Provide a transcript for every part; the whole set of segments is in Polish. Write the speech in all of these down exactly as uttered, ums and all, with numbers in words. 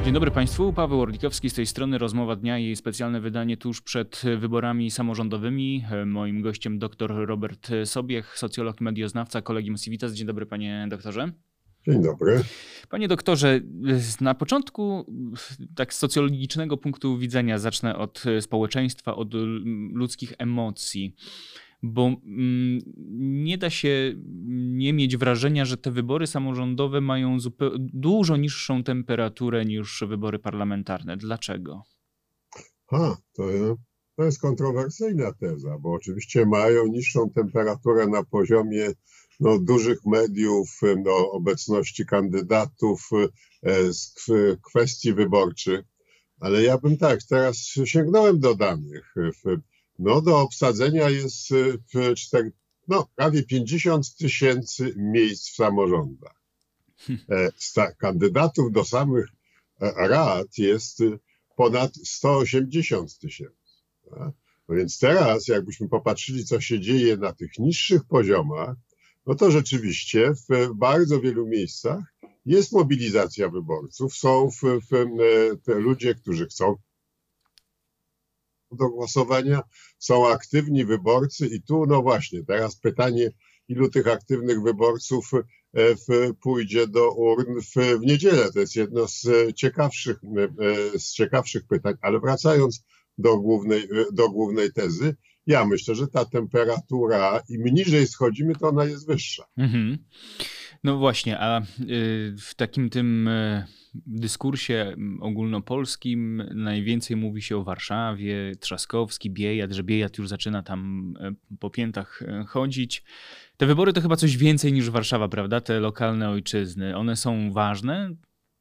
Dzień dobry Państwu, Paweł Orlikowski z tej strony, Rozmowa Dnia i jej specjalne wydanie tuż przed wyborami samorządowymi. Moim gościem dr Robert Sobiech, socjolog i medioznawca Collegium Civitas. Dzień dobry panie doktorze. Dzień dobry. Panie doktorze, na początku tak z socjologicznego punktu widzenia zacznę od społeczeństwa, od ludzkich emocji. Bo nie da się nie mieć wrażenia, że te wybory samorządowe mają dużo niższą temperaturę niż wybory parlamentarne. Dlaczego? Ha, to, to jest kontrowersyjna teza, bo oczywiście mają niższą temperaturę na poziomie no, dużych mediów, no, obecności kandydatów, z kwestii wyborczych. Ale ja bym tak, teraz sięgnąłem do danych. No do obsadzenia jest cztery, no, prawie pięćdziesiąt tysięcy miejsc w samorządach. E, kandydatów do samych rad jest ponad sto osiemdziesiąt tysięcy. No więc teraz jakbyśmy popatrzyli, co się dzieje na tych niższych poziomach, no to rzeczywiście w bardzo wielu miejscach jest mobilizacja wyborców, są w, w, te ludzie, którzy chcą do głosowania, są aktywni wyborcy i tu no właśnie teraz pytanie, ilu tych aktywnych wyborców w, pójdzie do urn w, w niedzielę. To jest jedno z ciekawszych, z ciekawszych pytań, ale wracając do głównej, do głównej tezy, ja myślę, że ta temperatura im niżej schodzimy, to ona jest wyższa. Mhm. No właśnie, a w takim tym dyskursie ogólnopolskim najwięcej mówi się o Warszawie, Trzaskowski, Biejat, że Biejat już zaczyna tam po piętach chodzić. Te wybory to chyba coś więcej niż Warszawa, prawda? Te lokalne ojczyzny, one są ważne?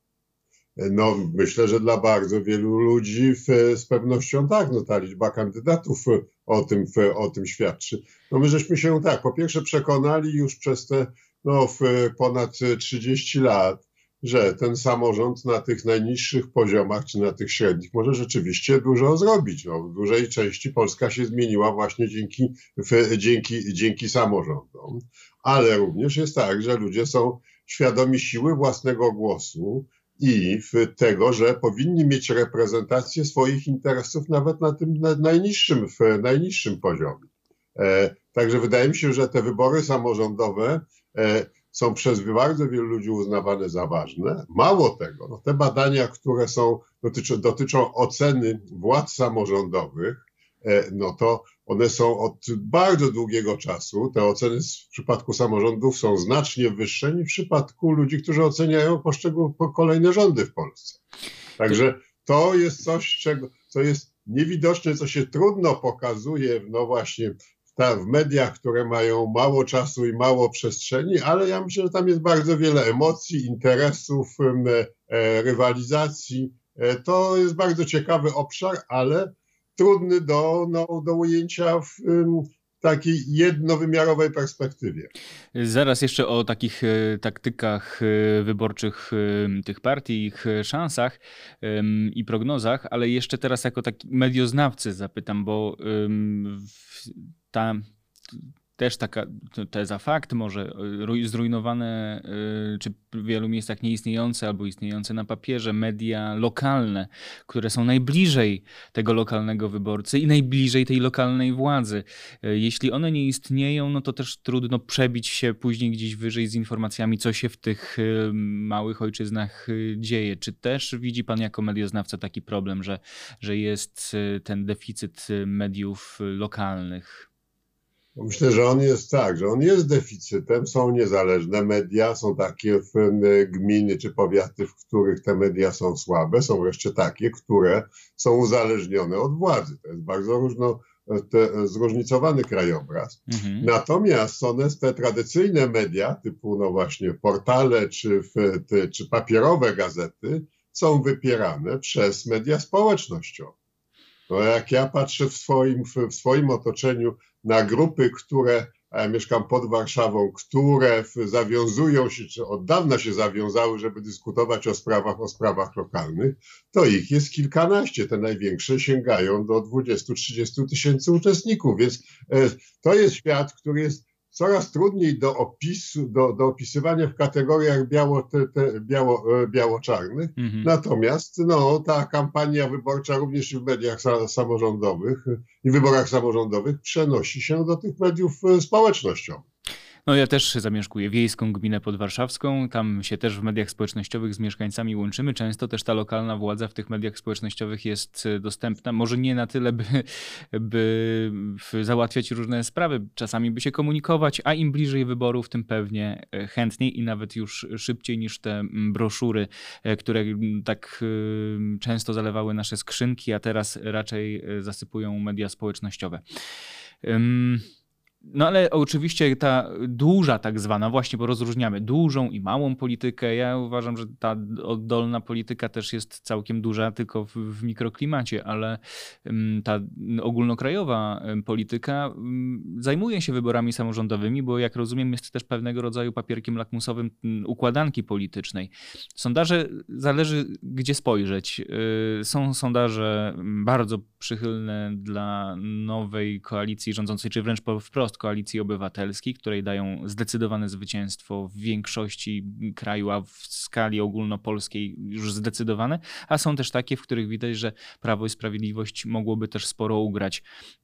No myślę, że dla bardzo wielu ludzi w, z pewnością tak, no ta liczba kandydatów o tym, w, o tym świadczy. No my żeśmy się tak, po pierwsze przekonali już przez te no, w ponad trzydzieści lat, że ten samorząd na tych najniższych poziomach, czy na tych średnich może rzeczywiście dużo zrobić. No, w dużej części Polska się zmieniła właśnie dzięki, w, dzięki, dzięki samorządom. Ale również jest tak, że ludzie są świadomi siły własnego głosu i w tego, że powinni mieć reprezentację swoich interesów nawet na tym najniższym, w najniższym poziomie. E, także wydaje mi się, że te wybory samorządowe e, są przez bardzo wielu ludzi uznawane za ważne. Mało tego, no te badania, które są, dotyczą, dotyczą oceny władz samorządowych, e, no to one są od bardzo długiego czasu. Te oceny w przypadku samorządów są znacznie wyższe niż w przypadku ludzi, którzy oceniają poszczególne kolejne rządy w Polsce. Także to jest coś, czego, co jest niewidoczne, co się trudno pokazuje, no właśnie w mediach, które mają mało czasu i mało przestrzeni, ale ja myślę, że tam jest bardzo wiele emocji, interesów, rywalizacji. To jest bardzo ciekawy obszar, ale trudny do, no, do ujęcia w takiej jednowymiarowej perspektywie. Zaraz jeszcze o takich taktykach wyborczych tych partii, ich szansach i prognozach, ale jeszcze teraz jako taki medioznawcy zapytam, bo ta też taka teza fakt, może zrujnowane, czy w wielu miejscach nieistniejące albo istniejące na papierze media lokalne, które są najbliżej tego lokalnego wyborcy i najbliżej tej lokalnej władzy. Jeśli one nie istnieją, no to też trudno przebić się później gdzieś wyżej z informacjami, co się w tych małych ojczyznach dzieje. Czy też widzi pan jako medioznawca taki problem, że, że jest ten deficyt mediów lokalnych? Myślę, że on jest tak, że on jest deficytem, są niezależne media, są takie w gminy czy powiaty, w których te media są słabe, są wreszcie takie, które są uzależnione od władzy. To jest bardzo różno, te, zróżnicowany krajobraz. Mhm. Natomiast one, te tradycyjne media, typu no właśnie portale czy, w, te, czy papierowe gazety, są wypierane przez media społecznościowe. No jak ja patrzę w swoim, w swoim otoczeniu na grupy, które, a ja mieszkam pod Warszawą, które zawiązują się, czy od dawna się zawiązały, żeby dyskutować o sprawach, o sprawach lokalnych, to ich jest kilkanaście. Te największe sięgają do dwudziestu trzydziestu tysięcy uczestników, więc to jest świat, który jest coraz trudniej do opisu, do, do opisywania w kategoriach biało, te, te, biało, biało-czarnych. Mhm. Natomiast no, ta kampania wyborcza również w mediach samorządowych i wyborach samorządowych przenosi się do tych mediów społecznościowych. No ja też zamieszkuję wiejską gminę podwarszawską, tam się też w mediach społecznościowych z mieszkańcami łączymy. Często też ta lokalna władza w tych mediach społecznościowych jest dostępna, może nie na tyle, by, by załatwiać różne sprawy, czasami by się komunikować, a im bliżej wyborów, tym pewnie chętniej i nawet już szybciej niż te broszury, które tak często zalewały nasze skrzynki, a teraz raczej zasypują media społecznościowe. Um, No ale oczywiście ta duża tak zwana, właśnie bo rozróżniamy dużą i małą politykę. Ja uważam, że ta oddolna polityka też jest całkiem duża, tylko w, w mikroklimacie, ale ta ogólnokrajowa polityka zajmuje się wyborami samorządowymi, bo jak rozumiem jest też pewnego rodzaju papierkiem lakmusowym układanki politycznej. Sondaże zależy gdzie spojrzeć. Są sondaże bardzo przychylne dla nowej koalicji rządzącej, czy wręcz wprost Koalicji Obywatelskiej, której dają zdecydowane zwycięstwo w większości kraju, a w skali ogólnopolskiej już zdecydowane, a są też takie, w których widać, że Prawo i Sprawiedliwość mogłoby też sporo ugrać.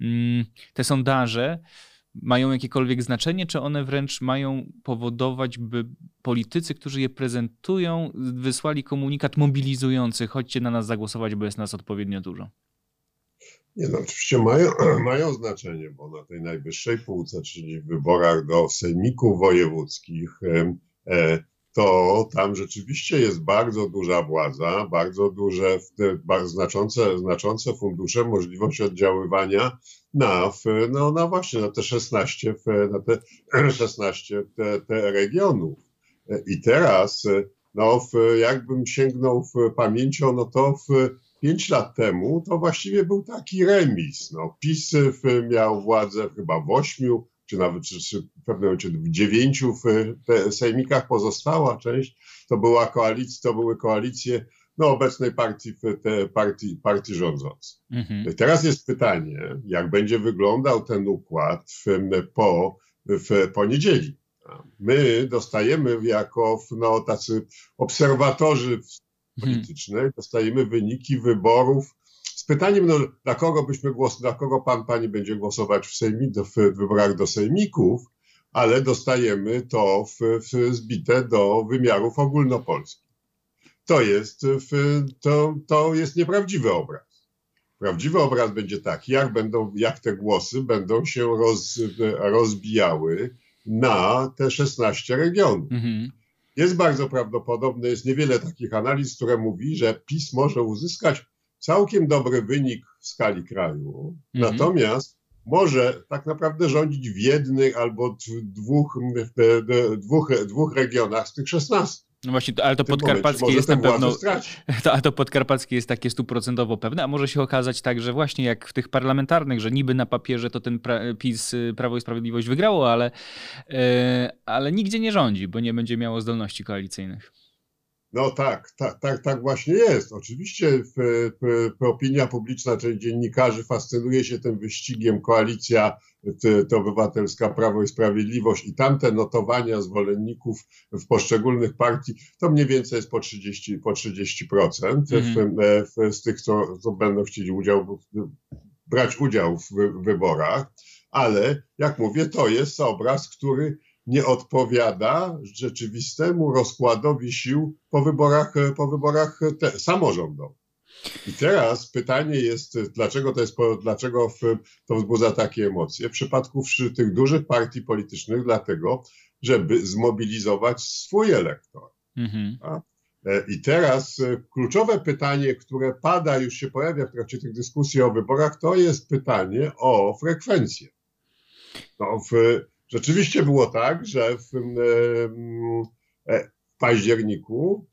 Te sondaże mają jakiekolwiek znaczenie, czy one wręcz mają powodować, by politycy, którzy je prezentują, wysłali komunikat mobilizujący, chodźcie na nas zagłosować, bo jest nas odpowiednio dużo? Nie, no oczywiście mają, mają znaczenie, bo na tej najwyższej półce, czyli w wyborach do sejmików wojewódzkich, e, to tam rzeczywiście jest bardzo duża władza, bardzo duże, bardzo znaczące, znaczące fundusze, możliwość oddziaływania na, no, na właśnie na te szesnaście, na te szesnaście te, te regionów. I teraz, no, w, jakbym sięgnął w pamięcią, no to w Pięć lat temu to właściwie był taki remis. No, PiS miał władzę chyba w ośmiu, czy nawet czy, czy w pewnym momencie w dziewięciu w te sejmikach. Pozostała część to była koalicja, to były koalicje no, obecnej partii, te partii, partii rządzącej. Mhm. Teraz jest pytanie, jak będzie wyglądał ten układ w, po, w poniedzieli. My dostajemy jako no, tacy obserwatorzy politycznej, dostajemy wyniki wyborów z pytaniem, no, dla kogo byśmy głos, dla kogo pan, pani będzie głosować w, sejmi, do, w wyborach do sejmików, ale dostajemy to w, w zbite do wymiarów ogólnopolskich. To jest, w, to, to jest nieprawdziwy obraz. Prawdziwy obraz będzie taki, jak, będą, jak te głosy będą się roz, rozbijały na te szesnaście regionów. Mhm. Jest bardzo prawdopodobne, jest niewiele takich analiz, które mówi, że PiS może uzyskać całkiem dobry wynik w skali kraju, mm-hmm. natomiast może tak naprawdę rządzić w jednych albo dwóch, dwóch, dwóch regionach z tych szesnastu. No właśnie, ale to podkarpackie jest na pewno. To, a to podkarpackie jest takie stuprocentowo pewne, a może się okazać tak, że właśnie jak w tych parlamentarnych, że niby na papierze to ten pra, PiS, Prawo i Sprawiedliwość wygrało, ale, yy, ale nigdzie nie rządzi, bo nie będzie miało zdolności koalicyjnych. No tak, tak, tak, tak właśnie jest. Oczywiście w, w, w opinia publiczna, czyli dziennikarzy fascynuje się tym wyścigiem koalicja to obywatelska Prawo i Sprawiedliwość i tamte notowania zwolenników w poszczególnych partii, to mniej więcej jest po trzydzieści, po trzydzieści procent mm. w, w, z tych, co, co będą chcieli udział, brać udział w wyborach, ale jak mówię, to jest obraz, który nie odpowiada rzeczywistemu rozkładowi sił po wyborach, po wyborach te, samorządowych. I teraz pytanie jest, dlaczego to jest, dlaczego w, to wzbudza takie emocje? W przypadku tych dużych partii politycznych, dlatego, żeby zmobilizować swój elektorat. Mhm. I teraz kluczowe pytanie, które pada, już się pojawia w trakcie tych dyskusji o wyborach, to jest pytanie o frekwencję. No, w, Rzeczywiście było tak, że w, w październiku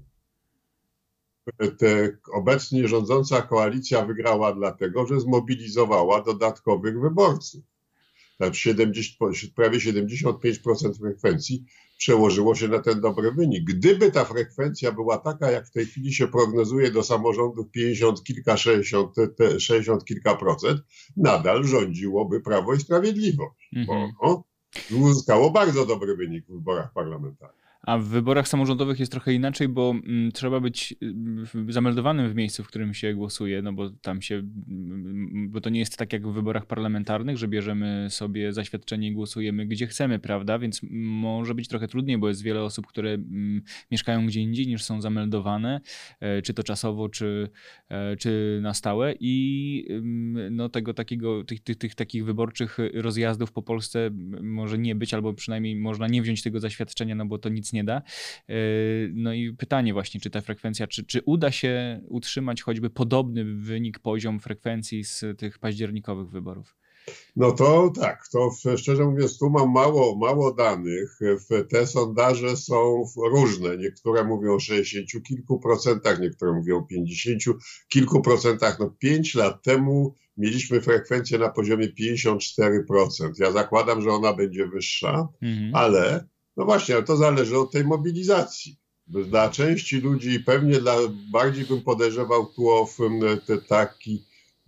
te obecnie rządząca koalicja wygrała dlatego, że zmobilizowała dodatkowych wyborców. siedemdziesiąt, prawie siedemdziesiąt pięć procent frekwencji przełożyło się na ten dobry wynik. Gdyby ta frekwencja była taka, jak w tej chwili się prognozuje do samorządów pięćdziesiąt kilka, sześćdziesiąt, sześćdziesiąt kilka procent, nadal rządziłoby Prawo i Sprawiedliwość. Mm-hmm. Bo, no, uzyskało bardzo dobry wynik w wyborach parlamentarnych. A w wyborach samorządowych jest trochę inaczej, bo mm, trzeba być y, zameldowanym w miejscu, w którym się głosuje, no bo tam się, mm, bo to nie jest tak jak w wyborach parlamentarnych, że bierzemy sobie zaświadczenie i głosujemy gdzie chcemy, prawda? Więc może być trochę trudniej, bo jest wiele osób, które mm, mieszkają gdzie indziej niż są zameldowane, e, czy to czasowo, czy, e, czy na stałe i ym, no tego takiego, tych, tych, tych takich wyborczych rozjazdów po Polsce może nie być, albo przynajmniej można nie wziąć tego zaświadczenia, no bo to nic nie da. No i pytanie właśnie, czy ta frekwencja, czy, czy uda się utrzymać choćby podobny wynik, poziom frekwencji z tych październikowych wyborów? No to tak, to szczerze mówiąc, tu mam mało, mało danych. Te sondaże są różne. Niektóre mówią o sześćdziesięciu kilku procentach, niektóre mówią o pięćdziesięciu kilku procentach. No pięć lat temu mieliśmy frekwencję na poziomie pięćdziesiąt cztery procent. Ja zakładam, że ona będzie wyższa, mhm. ale no właśnie, ale to zależy od tej mobilizacji. Dla części ludzi, pewnie dla, bardziej bym podejrzewał tu o te, taki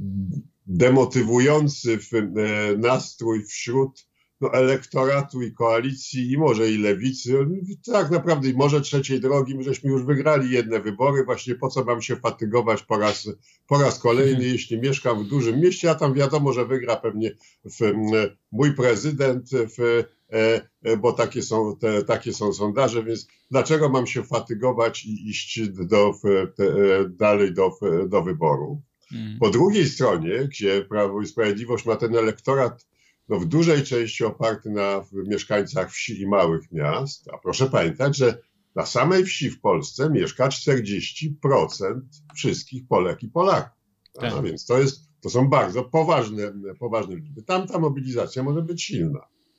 demotywujący nastrój wśród no, elektoratu i koalicji i może i lewicy. Tak naprawdę i może trzeciej drogi, my żeśmy już wygrali jedne wybory, właśnie po co mam się fatygować po raz, po raz kolejny, jeśli mieszkam w dużym mieście, a tam wiadomo, że wygra pewnie w, mój prezydent, w, bo takie są, te, takie są sondaże, więc dlaczego mam się fatygować i iść do, te, dalej do, do wyboru? Mm. Po drugiej stronie, gdzie Prawo i Sprawiedliwość ma ten elektorat no, w dużej części oparty na mieszkańcach wsi i małych miast, a proszę pamiętać, że na samej wsi w Polsce mieszka czterdzieści procent wszystkich Polek i Polaków. Tak. A więc to, jest, to są bardzo poważne, poważne liczby. Tam ta mobilizacja może być silna.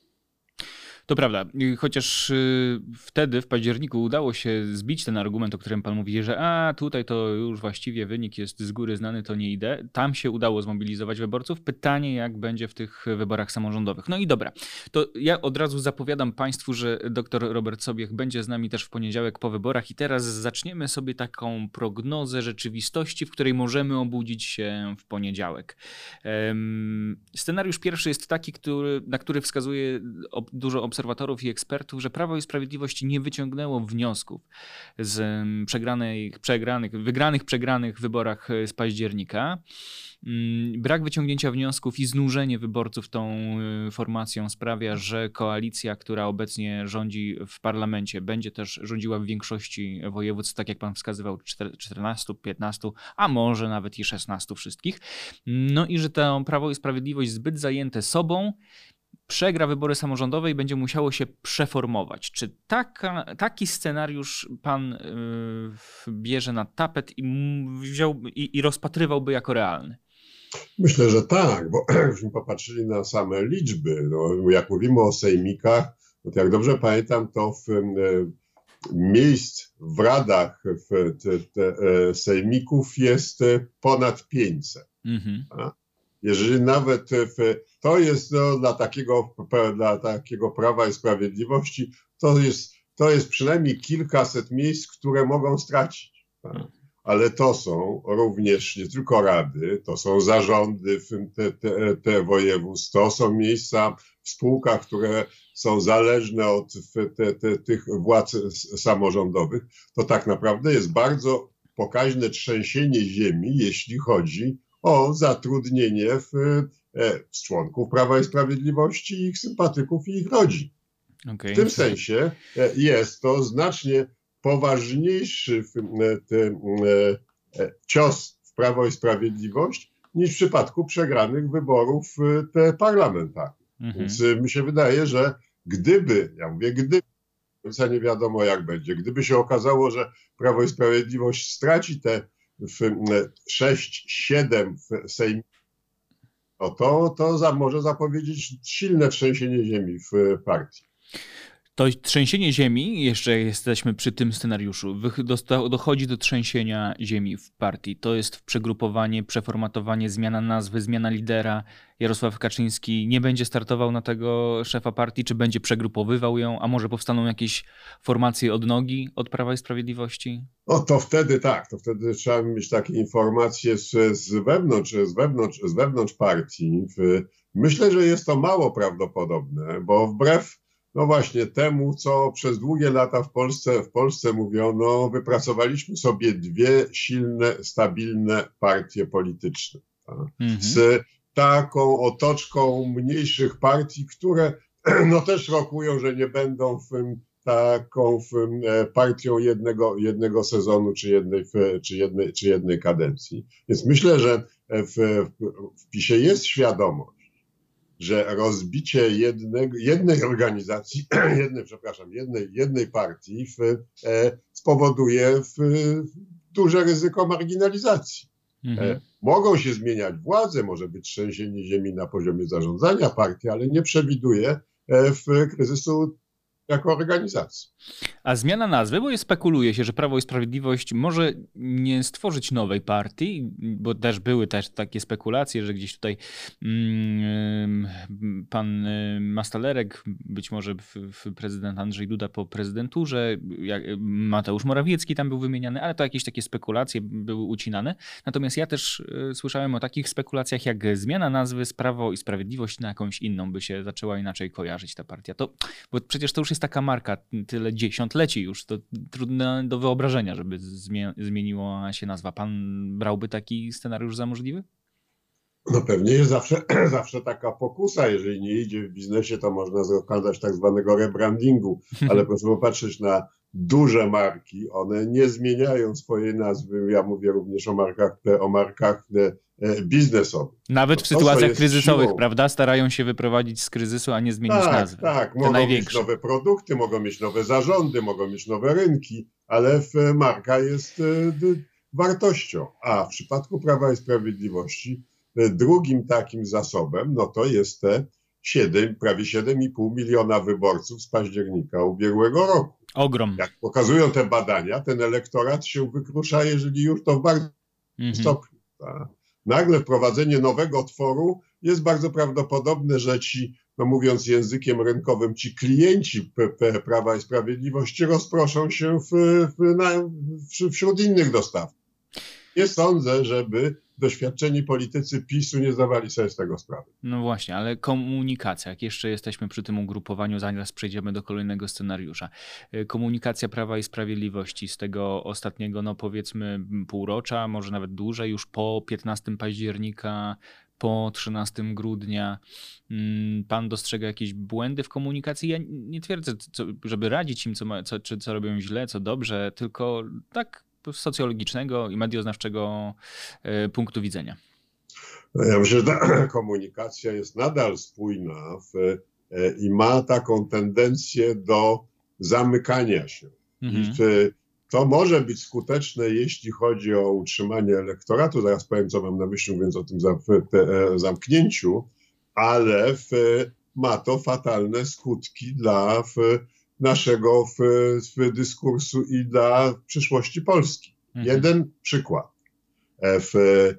To prawda, chociaż wtedy w październiku udało się zbić ten argument, o którym pan mówi, że a tutaj to już właściwie wynik jest z góry znany, to nie idę. Tam się udało zmobilizować wyborców. Pytanie, jak będzie w tych wyborach samorządowych. No i dobra, to ja od razu zapowiadam państwu, że dr Robert Sobiech będzie z nami też w poniedziałek po wyborach i teraz zaczniemy sobie taką prognozę rzeczywistości, w której możemy obudzić się w poniedziałek. Um, scenariusz pierwszy jest taki, który, na który wskazuje ob, dużo obserwatorów, obserwatorów i ekspertów, że Prawo i Sprawiedliwość nie wyciągnęło wniosków z przegranych, przegranych, wygranych, przegranych wyborach z października. Brak wyciągnięcia wniosków i znużenie wyborców tą formacją sprawia, że koalicja, która obecnie rządzi w parlamencie, będzie też rządziła w większości województw, tak jak pan wskazywał, czternastu, piętnastu, a może nawet i szesnastu wszystkich. No i że to Prawo i Sprawiedliwość zbyt zajęte sobą przegra wybory samorządowe i będzie musiało się przeformować. Czy taka, taki scenariusz pan yy, bierze na tapet i, wziął, i, i rozpatrywałby jako realny? Myślę, że tak, bo jakbyśmy popatrzyli na same liczby, no, jak mówimy o sejmikach, no to jak dobrze pamiętam, to w e, miejsc w radach w te, te, e, sejmików jest ponad pięćset. Mhm. Jeżeli nawet w, to jest no, dla, takiego, dla takiego Prawa i Sprawiedliwości, to jest, to jest przynajmniej kilkaset miejsc, które mogą stracić. Tak? Ale to są również nie tylko rady, to są zarządy te, te, te województw, to są miejsca w spółkach, które są zależne od te, te, tych władz samorządowych. To tak naprawdę jest bardzo pokaźne trzęsienie ziemi, jeśli chodzi o zatrudnienie w, w członków Prawa i Sprawiedliwości, ich sympatyków i ich rodzin. Okay. W tym sensie jest to znacznie poważniejszy ten cios w Prawo i Sprawiedliwość niż w przypadku przegranych wyborów te parlamentarnych. Mhm. Więc mi się wydaje, że gdyby, ja mówię gdyby, do nie wiadomo jak będzie, gdyby się okazało, że Prawo i Sprawiedliwość straci te sześć siedem w Sejmie, no to, to za, może zapowiedzieć silne trzęsienie ziemi w partii. To trzęsienie ziemi, jeszcze jesteśmy przy tym scenariuszu, dochodzi do trzęsienia ziemi w partii. To jest przegrupowanie, przeformatowanie, zmiana nazwy, zmiana lidera. Jarosław Kaczyński nie będzie startował na tego szefa partii, czy będzie przegrupowywał ją, a może powstaną jakieś formacje od nogi od Prawa i Sprawiedliwości? No to wtedy tak, to wtedy trzeba mieć takie informacje z, z wewnątrz, z wewnątrz, z wewnątrz partii. Myślę, że jest to mało prawdopodobne, bo wbrew no właśnie temu, co przez długie lata w Polsce, w Polsce mówiono, wypracowaliśmy sobie dwie silne, stabilne partie polityczne. Tak? Mhm. Z taką otoczką mniejszych partii, które no też rokują, że nie będą w taką w partią jednego, jednego sezonu czy jednej, czy, jednej, czy jednej kadencji. Więc myślę, że w, w PiS-ie jest świadomość, że rozbicie jednego, jednej organizacji, jednej, przepraszam, jednej, jednej partii w, e, spowoduje w, duże ryzyko marginalizacji. Mhm. E, mogą się zmieniać władze, może być trzęsienie ziemi na poziomie zarządzania partii, ale nie przewiduje e, w kryzysu jako organizacji. A zmiana nazwy, bo spekuluje się, że Prawo i Sprawiedliwość może nie stworzyć nowej partii, bo też były też takie spekulacje, że gdzieś tutaj mm, pan Mastalerek, być może prezydent Andrzej Duda po prezydenturze, Mateusz Morawiecki tam był wymieniany, ale to jakieś takie spekulacje były ucinane. Natomiast ja też słyszałem o takich spekulacjach, jak zmiana nazwy z Prawo i Sprawiedliwość na jakąś inną by się zaczęła inaczej kojarzyć ta partia. To, bo przecież to już jest taka marka, tyle dziesiątleci już, to trudne do wyobrażenia, żeby zmie- zmieniła się nazwa. Pan brałby taki scenariusz za możliwy? No pewnie jest zawsze, zawsze taka pokusa, jeżeli nie idzie w biznesie, to można dokonać tak zwanego rebrandingu, ale proszę popatrzeć na duże marki, one nie zmieniają swojej nazwy, ja mówię również o markach, o markach biznesowych. Nawet w sytuacjach kryzysowych, siłą. Prawda? Starają się wyprowadzić z kryzysu, a nie zmienić tak, nazwy. Tak, mogą największe. mieć nowe produkty, mogą mieć nowe zarządy, mogą mieć nowe rynki, ale marka jest wartością. A w przypadku Prawa i Sprawiedliwości drugim takim zasobem, no to jest te siedem, prawie siedem i pół miliona wyborców z października ubiegłego roku. Ogrom. Jak pokazują te badania, ten elektorat się wykrusza, jeżeli już to w bardzo mhm. stopniu. Tak? Nagle wprowadzenie nowego tworu jest bardzo prawdopodobne, że ci, no mówiąc językiem rynkowym, ci klienci P- P- Prawa i Sprawiedliwości rozproszą się w, w, na, w, wśród innych dostawców. Nie sądzę, żeby doświadczeni politycy PiS-u nie zdawali sobie z tego sprawy. No właśnie, ale komunikacja, jak jeszcze jesteśmy przy tym ugrupowaniu, zaraz przejdziemy do kolejnego scenariusza. Komunikacja Prawa i Sprawiedliwości z tego ostatniego, no powiedzmy półrocza, może nawet dłużej, już po piętnastego października, po trzynastego grudnia. Pan dostrzega jakieś błędy w komunikacji? Ja nie twierdzę, co, żeby radzić im, co, ma, co, czy co robią źle, co dobrze, tylko tak socjologicznego i medioznawczego punktu widzenia. Ja myślę, że ta komunikacja jest nadal spójna w, i ma taką tendencję do zamykania się. Mhm. I w, to może być skuteczne, jeśli chodzi o utrzymanie elektoratu. Zaraz powiem, co mam na myśli, mówiąc o tym zamknięciu, ale w, ma to fatalne skutki dla w, naszego w, w dyskursu i dla przyszłości Polski. Mhm. Jeden przykład. W,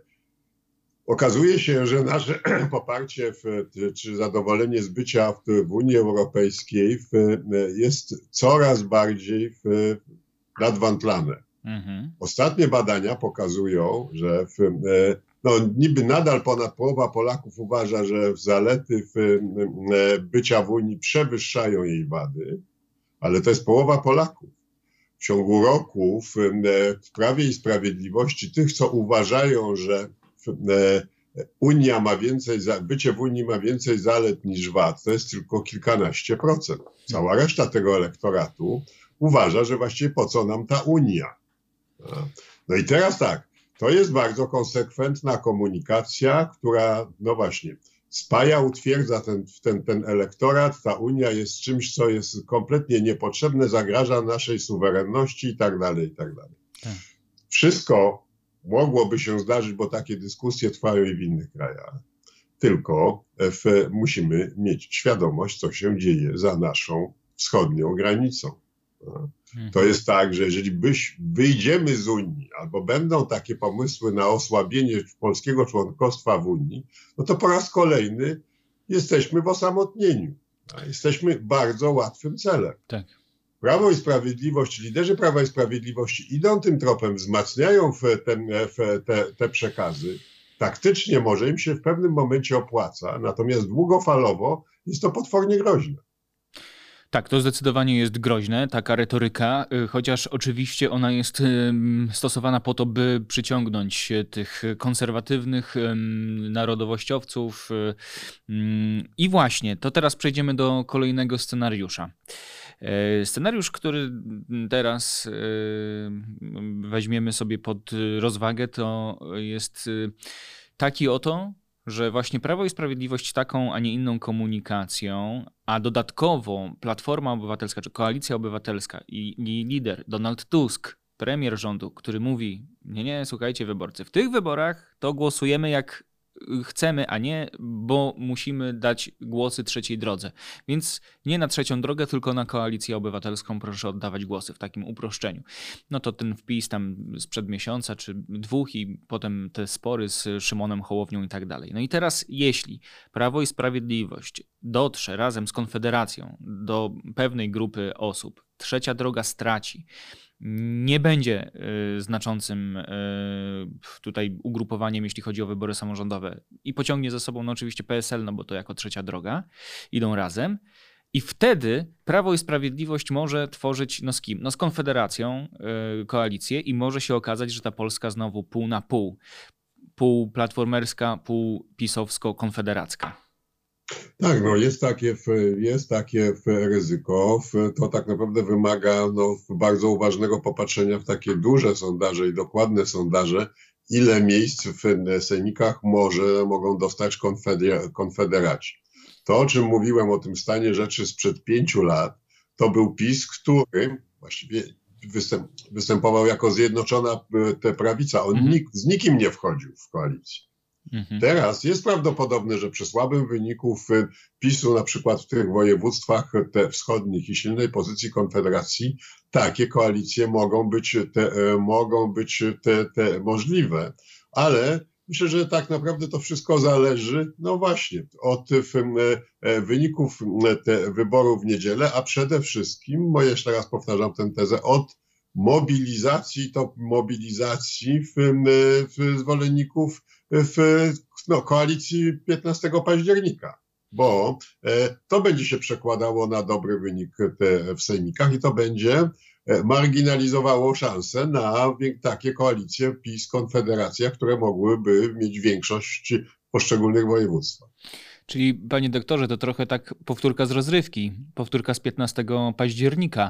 okazuje się, że nasze poparcie w, czy zadowolenie z bycia w, w Unii Europejskiej w, jest coraz bardziej w, nadwątlane. Mhm. Ostatnie badania pokazują, że w, no, niby nadal ponad połowa Polaków uważa, że zalety w, bycia w Unii przewyższają jej wady, ale to jest połowa Polaków. W ciągu roku w, w Prawie i Sprawiedliwości tych, co uważają, że w, Unia ma więcej, bycie w Unii ma więcej zalet niż wad, to jest tylko kilkanaście procent. Cała reszta tego elektoratu uważa, że właściwie po co nam ta Unia. No i teraz tak, to jest bardzo konsekwentna komunikacja, która, no właśnie, spaja, utwierdza ten, ten, ten elektorat, ta Unia jest czymś, co jest kompletnie niepotrzebne, zagraża naszej suwerenności i tak dalej, i tak dalej. Wszystko mogłoby się zdarzyć, bo takie dyskusje trwają i w innych krajach. Tylko w, musimy mieć świadomość, co się dzieje za naszą wschodnią granicą. To jest tak, że jeżeli byś, wyjdziemy z Unii, albo będą takie pomysły na osłabienie polskiego członkostwa w Unii, no to po raz kolejny jesteśmy w osamotnieniu. Jesteśmy bardzo łatwym celem. Tak. Prawo i Sprawiedliwość, liderzy Prawa i Sprawiedliwości idą tym tropem, wzmacniają w te, w te, te przekazy, taktycznie może im się w pewnym momencie opłaca, natomiast długofalowo jest to potwornie groźne. Tak, to zdecydowanie jest groźne, taka retoryka, chociaż oczywiście ona jest stosowana po to, by przyciągnąć tych konserwatywnych narodowościowców. I właśnie, to teraz przejdziemy do kolejnego scenariusza. Scenariusz, który teraz weźmiemy sobie pod rozwagę, to jest taki oto, że właśnie Prawo i Sprawiedliwość taką, a nie inną komunikacją, a dodatkowo Platforma Obywatelska czy Koalicja Obywatelska i, i lider Donald Tusk, premier rządu, który mówi, nie, nie, słuchajcie wyborcy, w tych wyborach to głosujemy jak chcemy, a nie, bo musimy dać głosy trzeciej drodze. Więc nie na trzecią drogę, tylko na Koalicję Obywatelską proszę oddawać głosy w takim uproszczeniu. No to ten wpis tam sprzed miesiąca czy dwóch i potem te spory z Szymonem Hołownią i tak dalej. No i teraz jeśli Prawo i Sprawiedliwość dotrze razem z Konfederacją do pewnej grupy osób, trzecia droga straci, nie będzie y, znaczącym y, tutaj ugrupowaniem, jeśli chodzi o wybory samorządowe i pociągnie za sobą no oczywiście P S L, no bo to jako trzecia droga, idą razem i wtedy Prawo i Sprawiedliwość może tworzyć no z kim? No z Konfederacją y, koalicję i może się okazać, że ta Polska znowu pół na pół, pół platformerska, pół pisowsko-konfederacka. Tak, no jest takie, jest takie ryzyko. To tak naprawdę wymaga no, bardzo uważnego popatrzenia w takie duże sondaże i dokładne sondaże, ile miejsc w sejmikach może, mogą dostać konfeder- konfederaci. To, o czym mówiłem, o tym stanie rzeczy sprzed pięciu lat, to był PiS, który właściwie występ, występował jako zjednoczona te prawica. On Mhm. nik, z nikim nie wchodził w koalicję. Mhm. Teraz jest prawdopodobne, że przy słabym wyniku PiS-u, na przykład w tych województwach te wschodnich i silnej pozycji Konfederacji, takie koalicje mogą być, te, mogą być te, te możliwe. Ale myślę, że tak naprawdę to wszystko zależy, no właśnie, od wyników te wyborów w niedzielę, a przede wszystkim, bo jeszcze raz powtarzam tę tezę, od mobilizacji, to mobilizacji w, w zwolenników w no, koalicji piętnastego października, bo e, to będzie się przekładało na dobry wynik te, w sejmikach i to będzie marginalizowało szanse na takie koalicje PiS, Konfederacja, które mogłyby mieć większość w poszczególnych województwach. Czyli, panie doktorze, to trochę tak powtórka z rozrywki, powtórka z piętnastego października,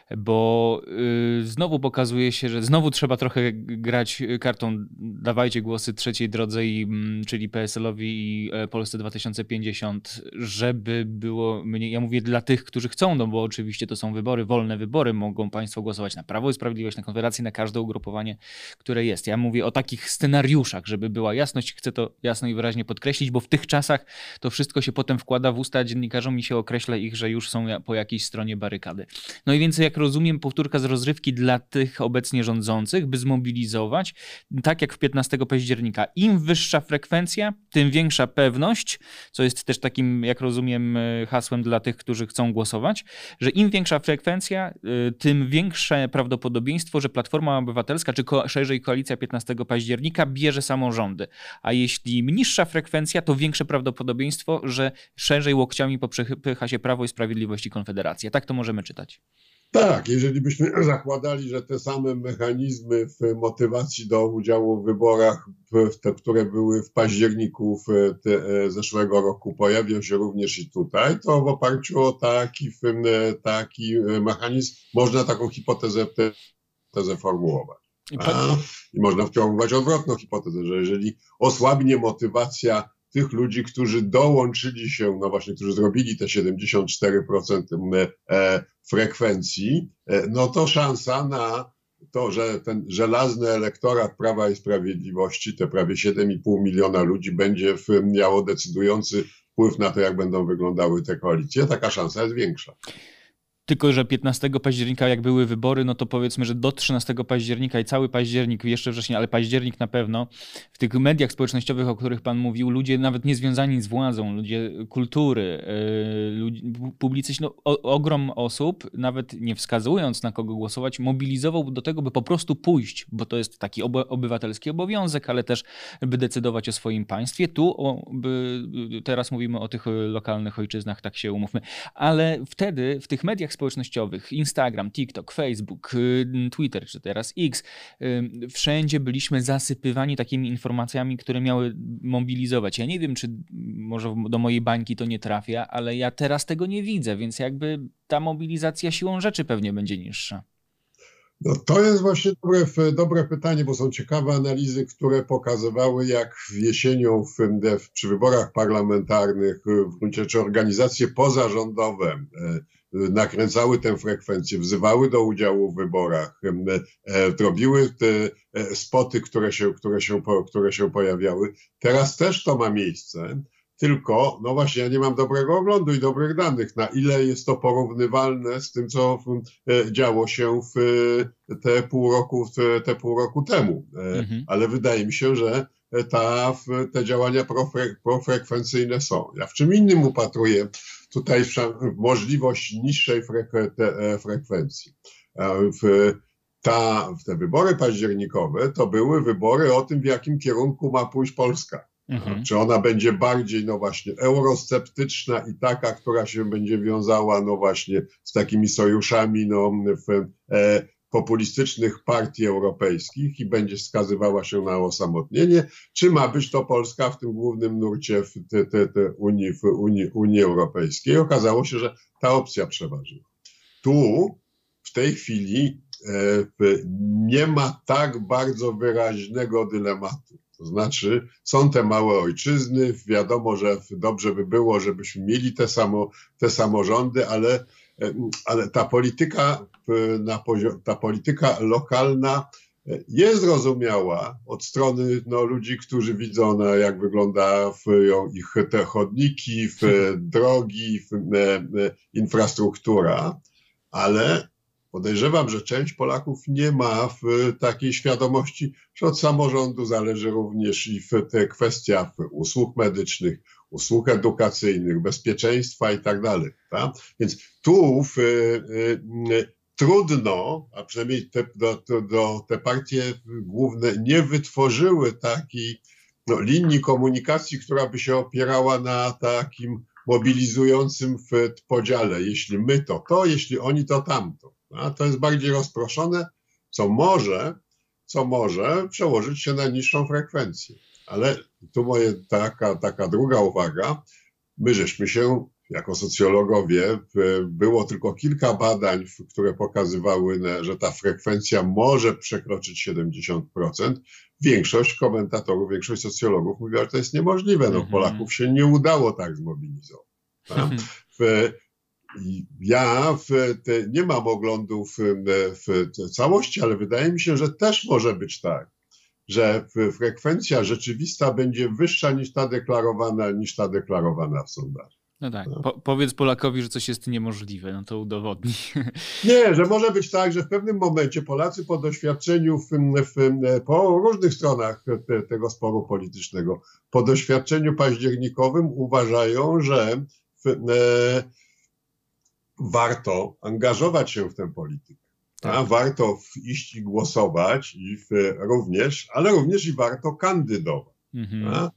bo yy, znowu pokazuje się, że znowu trzeba trochę grać kartą dawajcie głosy trzeciej drodze, i, mm, czyli P S L-owi i Polsce dwa tysiące pięćdziesiąt, żeby było mniej, ja mówię dla tych, którzy chcą, no bo oczywiście to są wybory, wolne wybory, mogą państwo głosować na Prawo i Sprawiedliwość, na Konfederację, na każde ugrupowanie, które jest. Ja mówię o takich scenariuszach, żeby była jasność, chcę to jasno i wyraźnie podkreślić, bo w tych czasach to wszystko się potem wkłada w usta dziennikarzom i się określa ich, że już są po jakiejś stronie barykady. No i więc jak rozumiem, powtórka z rozrywki dla tych obecnie rządzących, by zmobilizować, tak jak w piętnastego października. Im wyższa frekwencja, tym większa pewność, co jest też takim, jak rozumiem, hasłem dla tych, którzy chcą głosować, że im większa frekwencja, tym większe prawdopodobieństwo, że Platforma Obywatelska, czy ko- szerzej Koalicja piętnastego października bierze samorządy. A jeśli niższa frekwencja, to większe prawdopodobieństwo, że szerzej łokciami popycha się Prawo i Sprawiedliwość i Konfederacja. Tak to możemy czytać. Tak, jeżeli byśmy zakładali, że te same mechanizmy w motywacji do udziału w wyborach, te, które były w październiku w te, zeszłego roku, pojawią się również i tutaj, to w oparciu o taki, taki mechanizm można taką hipotezę, tezę formułować. A, I można wciągnąć odwrotną hipotezę, że jeżeli osłabnie motywacja tych ludzi, którzy dołączyli się, no właśnie, którzy zrobili te siedemdziesiąt cztery procent frekwencji, no to szansa na to, że ten żelazny elektorat Prawa i Sprawiedliwości, te prawie siedem i pół miliona ludzi, będzie miało decydujący wpływ na to, jak będą wyglądały te koalicje, taka szansa jest większa. Tylko że piętnastego października, jak były wybory, no to powiedzmy, że do trzynastego października i cały październik, jeszcze wcześniej, ale październik na pewno, w tych mediach społecznościowych, o których pan mówił, ludzie nawet niezwiązani z władzą, ludzie kultury, yy, ludzie, publicyści, no, o, ogrom osób, nawet nie wskazując na kogo głosować, mobilizował do tego, by po prostu pójść, bo to jest taki obo, obywatelski obowiązek, ale też by decydować o swoim państwie. Tu o, by, teraz mówimy o tych lokalnych ojczyznach, tak się umówmy, ale wtedy w tych mediach społecznościowych, Instagram, TikTok, Facebook, Twitter, czy teraz X, wszędzie byliśmy zasypywani takimi informacjami, które miały mobilizować. Ja nie wiem, czy może do mojej bańki to nie trafia, ale ja teraz tego nie widzę, więc jakby ta mobilizacja siłą rzeczy pewnie będzie niższa. No to jest właśnie dobre, dobre pytanie, bo są ciekawe analizy, które pokazywały, jak jesienią w, w, przy wyborach parlamentarnych w gruncie rzeczy organizacje pozarządowe nakręcały tę frekwencję, wzywały do udziału w wyborach, robiły te spoty, które się, które się, które się pojawiały. Teraz też to ma miejsce. Tylko, no właśnie, ja nie mam dobrego oglądu i dobrych danych, na ile jest to porównywalne z tym, co działo się w te pół roku, te pół roku temu. Mhm. Ale wydaje mi się, że ta, te działania profre, profrekwencyjne są. Ja w czym innym upatruję tutaj możliwość niższej frekwe, te, frekwencji. W, ta, te wybory październikowe to były wybory o tym, w jakim kierunku ma pójść Polska. Mhm. Czy ona będzie bardziej, no właśnie, eurosceptyczna i taka, która się będzie wiązała, no właśnie, z takimi sojuszami, no, w, e, populistycznych partii europejskich i będzie wskazywała się na osamotnienie, czy ma być to Polska w tym głównym nurcie w te, te, te Unii, w Unii, Unii Europejskiej. Okazało się, że ta opcja przeważyła. Tu w tej chwili e, nie ma tak bardzo wyraźnego dylematu. To znaczy, są te małe ojczyzny, wiadomo, że dobrze by było, żebyśmy mieli te, samo, te samorządy, ale, ale ta polityka, na poziom, ta polityka lokalna jest zrozumiała od strony no, ludzi, którzy widzą, no, jak wygląda w, ich te chodniki, w, drogi, w, infrastruktura, ale podejrzewam, że część Polaków nie ma w takiej świadomości, że od samorządu zależy również i w te kwestia usług medycznych, usług edukacyjnych, bezpieczeństwa i tak dalej. Tak? Więc tu w, y, y, trudno, a przynajmniej te, do, do, te partie główne nie wytworzyły takiej no, linii komunikacji, która by się opierała na takim mobilizującym w podziale. Jeśli my to to, jeśli oni to tamto. A to jest bardziej rozproszone, co może, co może przełożyć się na niższą frekwencję. Ale tu moja taka, taka druga uwaga. My żeśmy się jako socjologowie, było tylko kilka badań, które pokazywały, że ta frekwencja może przekroczyć siedemdziesiąt procent. Większość komentatorów, większość socjologów mówiła, że to jest niemożliwe. No, Polaków się nie udało tak zmobilizować. W, Ja w te, nie mam oglądu w, w całości, ale wydaje mi się, że też może być tak, że frekwencja rzeczywista będzie wyższa niż ta deklarowana, niż ta deklarowana w sondażu. No tak, no. Po, powiedz Polakowi, że coś jest niemożliwe, no to udowodni. Nie, że może być tak, że w pewnym momencie Polacy po doświadczeniu, w, w, po różnych stronach te, tego sporu politycznego, po doświadczeniu październikowym uważają, że w, e, warto angażować się w tę politykę. Tak. A warto iść i głosować i w, również, ale również i warto kandydować. Mhm. A,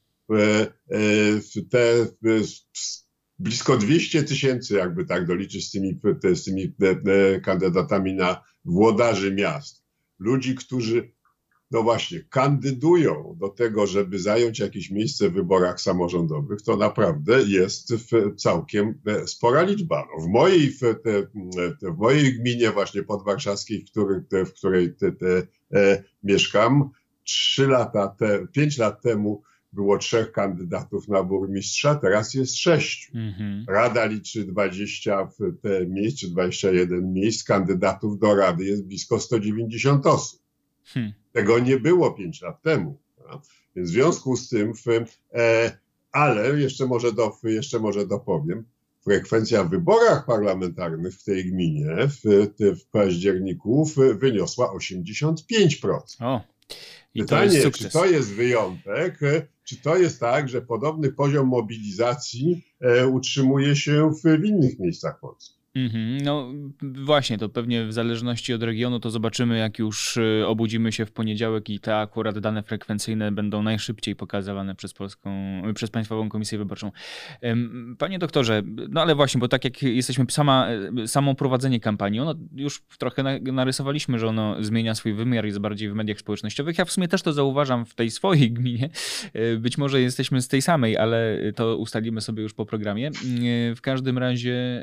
w, te w, blisko dwieście tysięcy, jakby tak doliczyć z tymi, te, z tymi te, kandydatami na włodarzy miast. Ludzi, którzy no właśnie kandydują do tego, żeby zająć jakieś miejsce w wyborach samorządowych, to naprawdę jest całkiem spora liczba. W mojej, w, te, w mojej gminie właśnie podwarszawskiej, w której, w której te, te, e, mieszkam, trzy lata, te, pięć lat temu było trzech kandydatów na burmistrza, teraz jest sześciu. Mm-hmm. Rada liczy dwadzieścia te miejsc, czy dwadzieścia jeden miejsc, kandydatów do rady jest blisko sto dziewięćdziesiąt osób. Hmm. Tego nie było pięć lat temu. Tak? Więc w związku z tym, w, e, ale jeszcze może, do, jeszcze może dopowiem, frekwencja w wyborach parlamentarnych w tej gminie w, w październiku wyniosła osiemdziesiąt pięć procent. O, i Pytanie, to jest sukces. czy to jest wyjątek, czy to jest tak, że podobny poziom mobilizacji utrzymuje się w innych miejscach Polski? Mm-hmm. No właśnie, to pewnie w zależności od regionu to zobaczymy, jak już obudzimy się w poniedziałek i te akurat dane frekwencyjne będą najszybciej pokazywane przez Polską, przez Państwową Komisję Wyborczą. Panie doktorze, no ale właśnie, bo tak jak jesteśmy sama, samo prowadzenie kampanii, ono już trochę narysowaliśmy, że ono zmienia swój wymiar, jest bardziej w mediach społecznościowych. Ja w sumie też to zauważam w tej swojej gminie. Być może jesteśmy z tej samej, ale to ustalimy sobie już po programie. W każdym razie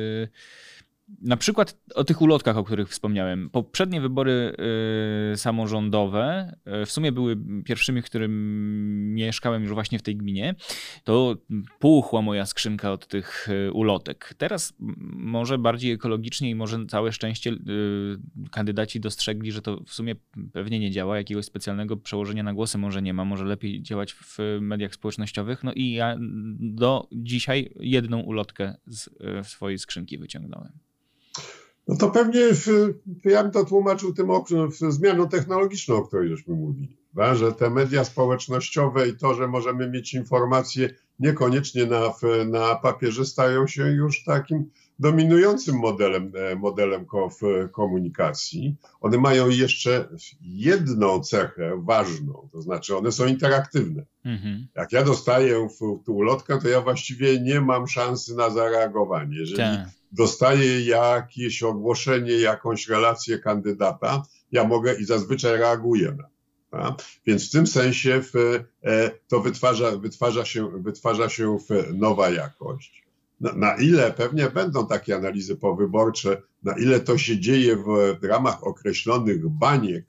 na przykład o tych ulotkach, o których wspomniałem. Poprzednie wybory y, samorządowe y, w sumie były pierwszymi, w którym mieszkałem już właśnie w tej gminie. To puchła moja skrzynka od tych y, ulotek. Teraz może bardziej ekologicznie i może całe szczęście y, kandydaci dostrzegli, że to w sumie pewnie nie działa. Jakiegoś specjalnego przełożenia na głosy może nie ma. Może lepiej działać w mediach społecznościowych. No i ja do dzisiaj jedną ulotkę z y, swojej skrzynki wyciągnąłem. No to pewnie w, ja bym to tłumaczył tym w zmianą technologiczną, o której żeśmy mówili, że te media społecznościowe i to, że możemy mieć informacje niekoniecznie na, na papierze, stają się już takim dominującym modelem, modelem komunikacji. One mają jeszcze jedną cechę ważną, to znaczy one są interaktywne. Mhm. Jak ja dostaję tę ulotkę, to ja właściwie nie mam szansy na zareagowanie. Jeżeli tak. dostaję jakieś ogłoszenie, jakąś relację kandydata, ja mogę i zazwyczaj reaguję na to. Tak? Więc w tym sensie w, to wytwarza, wytwarza, się, wytwarza się nowa jakość. Na, na ile pewnie będą takie analizy powyborcze, na ile to się dzieje w, w ramach określonych baniek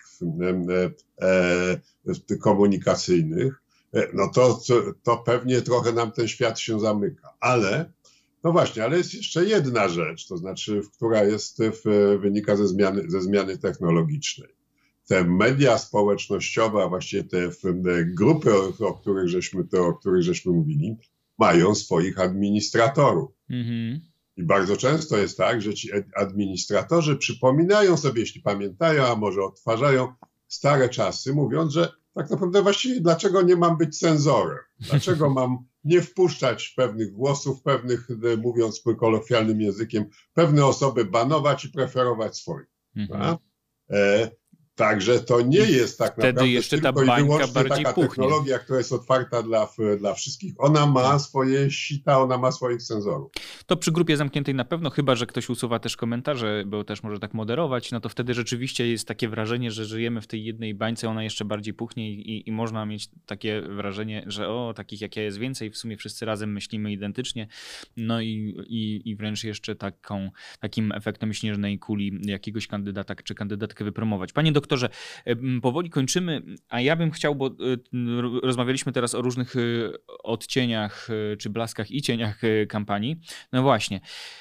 e, e, komunikacyjnych, no to, to pewnie trochę nam ten świat się zamyka. Ale, no właśnie, ale jest jeszcze jedna rzecz, to znaczy, która jest, w, wynika ze zmiany, ze zmiany technologicznej. Te media społecznościowe, a właściwie te, te grupy, o których żeśmy, te, o których żeśmy mówili, mają swoich administratorów. Mm-hmm. I bardzo często jest tak, że ci administratorzy przypominają sobie, jeśli pamiętają, a może odtwarzają stare czasy, mówiąc, że tak naprawdę właściwie dlaczego nie mam być cenzorem? Dlaczego mam nie wpuszczać pewnych głosów, pewnych, mówiąc kolokwialnym językiem, pewne osoby banować i preferować swoich. Mm-hmm. E, Także to nie jest tak Wtedy naprawdę jeszcze tylko ta bańka i wyłącznie bardziej taka puchnie. technologia, która jest otwarta dla, dla wszystkich. Ona ma swoje sita, ona ma swoich cenzorów. To przy grupie zamkniętej na pewno, chyba że ktoś usuwa też komentarze, bo też może tak moderować, no to wtedy rzeczywiście jest takie wrażenie, że żyjemy w tej jednej bańce, ona jeszcze bardziej puchnie i, i można mieć takie wrażenie, że o, takich jak ja jest więcej, w sumie wszyscy razem myślimy identycznie, no i, i, i wręcz jeszcze taką, takim efektem śnieżnej kuli jakiegoś kandydata czy kandydatkę wypromować. Panie doktorze, Doktorze, powoli kończymy, a ja bym chciał, bo rozmawialiśmy teraz o różnych odcieniach czy blaskach i cieniach kampanii. No właśnie,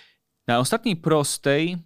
na ostatniej prostej,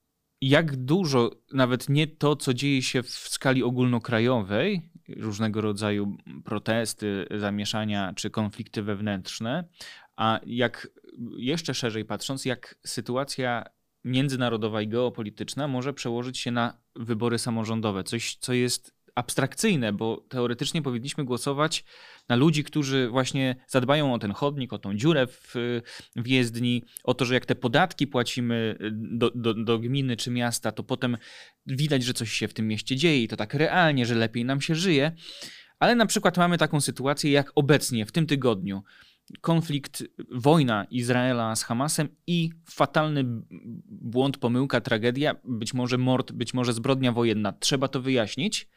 jak dużo, nawet nie to, co dzieje się w skali ogólnokrajowej, różnego rodzaju protesty, zamieszania czy konflikty wewnętrzne, a jak jeszcze szerzej patrząc, jak sytuacja międzynarodowa i geopolityczna może przełożyć się na wybory samorządowe. Coś, co jest abstrakcyjne, bo teoretycznie powinniśmy głosować na ludzi, którzy właśnie zadbają o ten chodnik, o tą dziurę w, w jezdni, o to, że jak te podatki płacimy do, do, do gminy czy miasta, to potem widać, że coś się w tym mieście dzieje i to tak realnie, że lepiej nam się żyje. Ale na przykład mamy taką sytuację jak obecnie, w tym tygodniu. Konflikt, wojna Izraela z Hamasem i fatalny błąd, pomyłka, tragedia, być może mord, być może zbrodnia wojenna. Trzeba to wyjaśnić.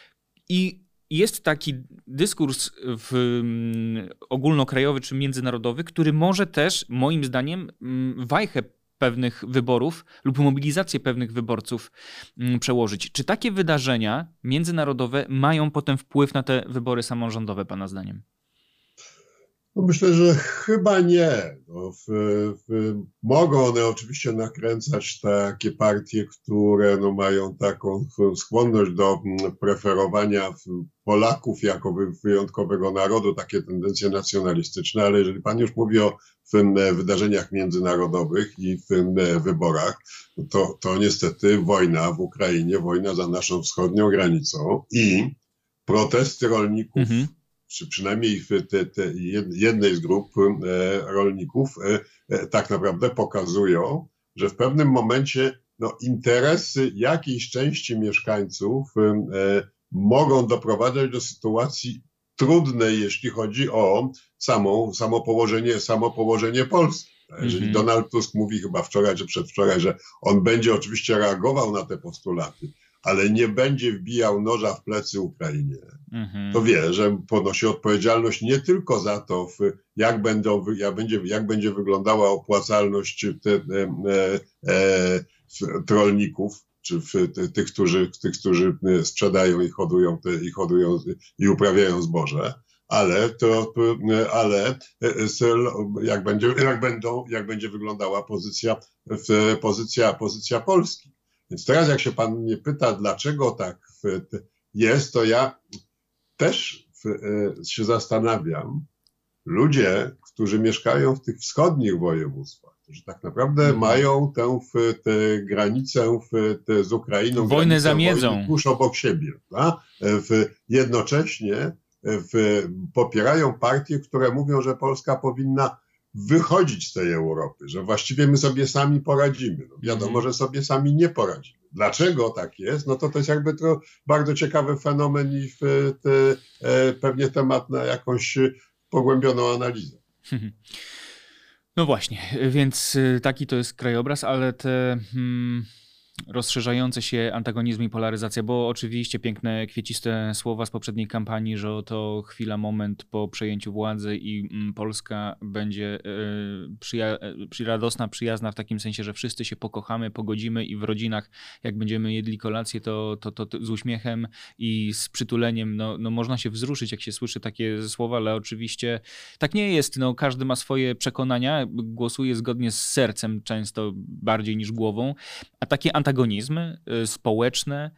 I jest taki dyskurs w, ogólnokrajowy czy międzynarodowy, który może też, moim zdaniem, wajchę pewnych wyborów lub mobilizację pewnych wyborców przełożyć. Czy takie wydarzenia międzynarodowe mają potem wpływ na te wybory samorządowe, pana zdaniem? No myślę, że chyba nie. No w, w, mogą one oczywiście nakręcać takie partie, które no mają taką skłonność do preferowania Polaków jako wyjątkowego narodu, takie tendencje nacjonalistyczne, ale jeżeli pan już mówi o wydarzeniach międzynarodowych i w wyborach, to, to niestety wojna w Ukrainie, wojna za naszą wschodnią granicą i protesty rolników, mhm. czy przynajmniej w te, te jednej z grup e, rolników e, tak naprawdę pokazują, że w pewnym momencie no, interesy jakiejś części mieszkańców e, mogą doprowadzać do sytuacji trudnej, jeśli chodzi o samą, samo położenie, samo położenie Polski. Jeżeli mm-hmm. Donald Tusk mówi chyba wczoraj czy przedwczoraj, że on będzie oczywiście reagował na te postulaty, ale nie będzie wbijał noża w plecy Ukrainie, mm-hmm. to wie, że ponosi odpowiedzialność nie tylko za to, jak, będą, jak, będzie, jak będzie wyglądała opłacalność te, e, e, rolników, czy w, tych, którzy, tych, którzy sprzedają i hodują, te, i hodują i uprawiają zboże, ale to, ale jak będzie, jak będą, jak będzie wyglądała pozycja, pozycja, pozycja Polski. Więc teraz jak się pan mnie pyta, dlaczego tak jest, to ja też się zastanawiam. Ludzie, którzy mieszkają w tych wschodnich województwach, którzy tak naprawdę hmm. mają tę, tę granicę tę z Ukrainą, wojnę za miedzą, tuż obok siebie, w, jednocześnie w, popierają partie, które mówią, że Polska powinna wychodzić z tej Europy, że właściwie my sobie sami poradzimy. No wiadomo, hmm. że sobie sami nie poradzimy. Dlaczego tak jest? No to to jest jakby to bardzo ciekawy fenomen i w, te, pewnie temat na jakąś pogłębioną analizę. No właśnie, więc taki to jest krajobraz, ale te hmm, rozszerzające się antagonizmy i polaryzacja, bo oczywiście piękne, kwieciste słowa z poprzedniej kampanii, że oto chwila, moment po przejęciu władzy i mm, Polska będzie y, przyja przy, radosna, przyjazna w takim sensie, że wszyscy się pokochamy, pogodzimy i w rodzinach, jak będziemy jedli kolację, to, to, to, to z uśmiechem i z przytuleniem, no, no można się wzruszyć, jak się słyszy takie słowa, ale oczywiście tak nie jest. No, każdy ma swoje przekonania, głosuje zgodnie z sercem często bardziej niż głową, a takie antagonizmy społeczne,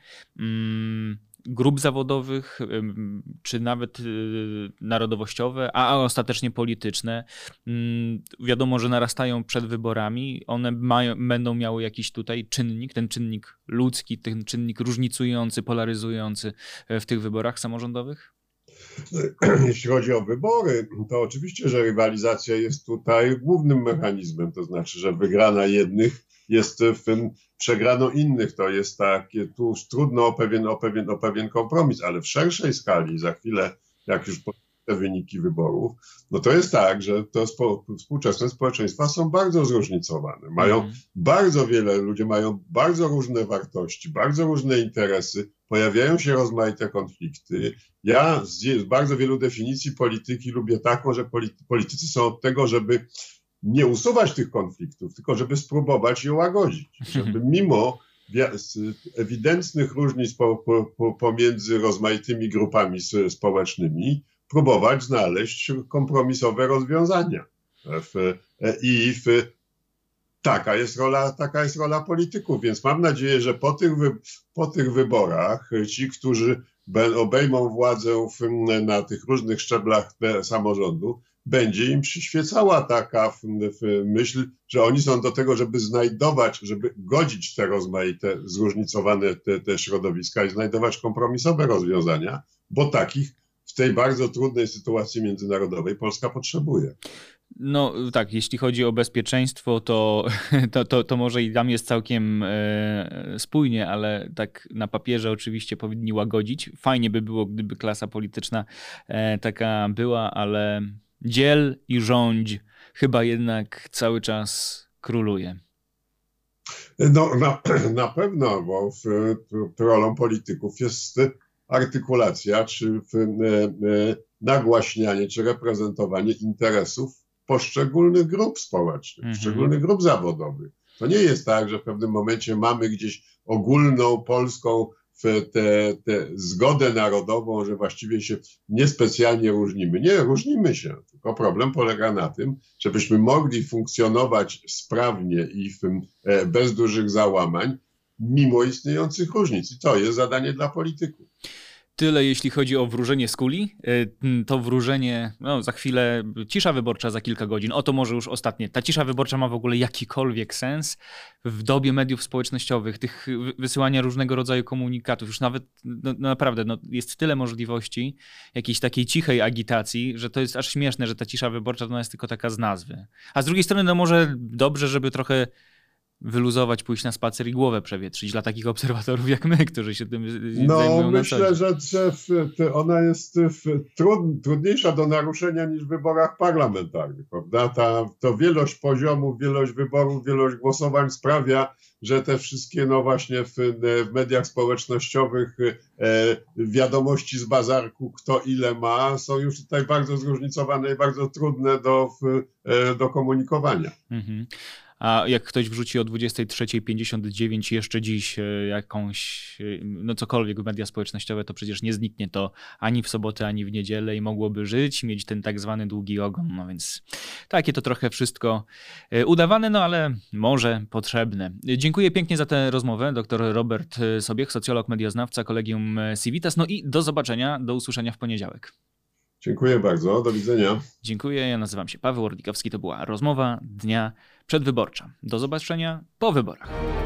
grup zawodowych, czy nawet narodowościowe, a ostatecznie polityczne, wiadomo, że narastają przed wyborami. One mają, będą miały jakiś tutaj czynnik, ten czynnik ludzki, ten czynnik różnicujący, polaryzujący w tych wyborach samorządowych? Jeśli chodzi o wybory, to oczywiście, że rywalizacja jest tutaj głównym mechanizmem, to znaczy, że wygrana jednych jest w tym przegraną innych. To jest takie, tu już trudno o pewien, o, pewien, o pewien kompromis, ale w szerszej skali, za chwilę, jak już te wyniki wyborów, no to jest tak, że to spo, współczesne społeczeństwa są bardzo zróżnicowane. Mają mm. bardzo wiele, ludzie mają bardzo różne wartości, bardzo różne interesy, pojawiają się rozmaite konflikty. Ja z, z bardzo wielu definicji polityki lubię taką, że polity, politycy są od tego, żeby nie usuwać tych konfliktów, tylko żeby spróbować je łagodzić. Żeby mimo ewidentnych różnic po, po, pomiędzy rozmaitymi grupami społecznymi próbować znaleźć kompromisowe rozwiązania. W, I w, taka jest rola, taka jest rola polityków, więc mam nadzieję, że po tych, wy, po tych wyborach ci, którzy obejmą władzę w, na tych różnych szczeblach samorządu, będzie im przyświecała taka w, w myśl, że oni są do tego, żeby znajdować, żeby godzić te rozmaite, zróżnicowane te, te środowiska i znajdować kompromisowe rozwiązania, bo takich w tej bardzo trudnej sytuacji międzynarodowej Polska potrzebuje. No tak, jeśli chodzi o bezpieczeństwo, to, to, to, to może i tam jest całkiem e, spójnie, ale tak na papierze oczywiście powinni łagodzić. Fajnie by było, gdyby klasa polityczna e, taka była, ale dziel i rządź chyba jednak cały czas króluje. No na, na pewno, bo w, w, rolą polityków jest artykulacja, czy w, e, e, nagłaśnianie, czy reprezentowanie interesów poszczególnych grup społecznych, mm-hmm. poszczególnych grup zawodowych. To nie jest tak, że w pewnym momencie mamy gdzieś ogólną polską w tę zgodę narodową, że właściwie się niespecjalnie różnimy. Nie, różnimy się, tylko problem polega na tym, żebyśmy mogli funkcjonować sprawnie i w, bez dużych załamań, mimo istniejących różnic. I to jest zadanie dla polityków. Tyle jeśli chodzi o wróżenie z kuli. To wróżenie, no za chwilę cisza wyborcza za kilka godzin. Oto może już ostatnie. Ta cisza wyborcza ma w ogóle jakikolwiek sens w dobie mediów społecznościowych, tych wysyłania różnego rodzaju komunikatów. Już nawet no, naprawdę no, jest tyle możliwości jakiejś takiej cichej agitacji, że to jest aż śmieszne, że ta cisza wyborcza to jest tylko taka z nazwy. A z drugiej strony no może dobrze, żeby trochę wyluzować, pójść na spacer i głowę przewietrzyć dla takich obserwatorów jak my, którzy się tym no, zajmują na co dzień. No myślę, że, że ona jest trud, trudniejsza do naruszenia niż w wyborach parlamentarnych, prawda? Ta, to wielość poziomów, wielość wyborów, wielość głosowań sprawia, że te wszystkie, no właśnie w, w mediach społecznościowych e, wiadomości z bazarku, kto ile ma, są już tutaj bardzo zróżnicowane i bardzo trudne do, w, e, do komunikowania. Mhm. A jak ktoś wrzuci o dwudziestej trzeciej pięćdziesiąt dziewięć jeszcze dziś jakąś, no cokolwiek w media społecznościowe, to przecież nie zniknie to ani w sobotę, ani w niedzielę i mogłoby żyć, mieć ten tak zwany długi ogon. No więc takie to trochę wszystko udawane, no ale może potrzebne. Dziękuję pięknie za tę rozmowę. Doktor Robert Sobiech, socjolog, medioznawca, Collegium Civitas. No i do zobaczenia, do usłyszenia w poniedziałek. Dziękuję bardzo, do widzenia. Dziękuję, ja nazywam się Paweł Ordikowski, to była rozmowa dnia przedwyborcza. Do zobaczenia po wyborach.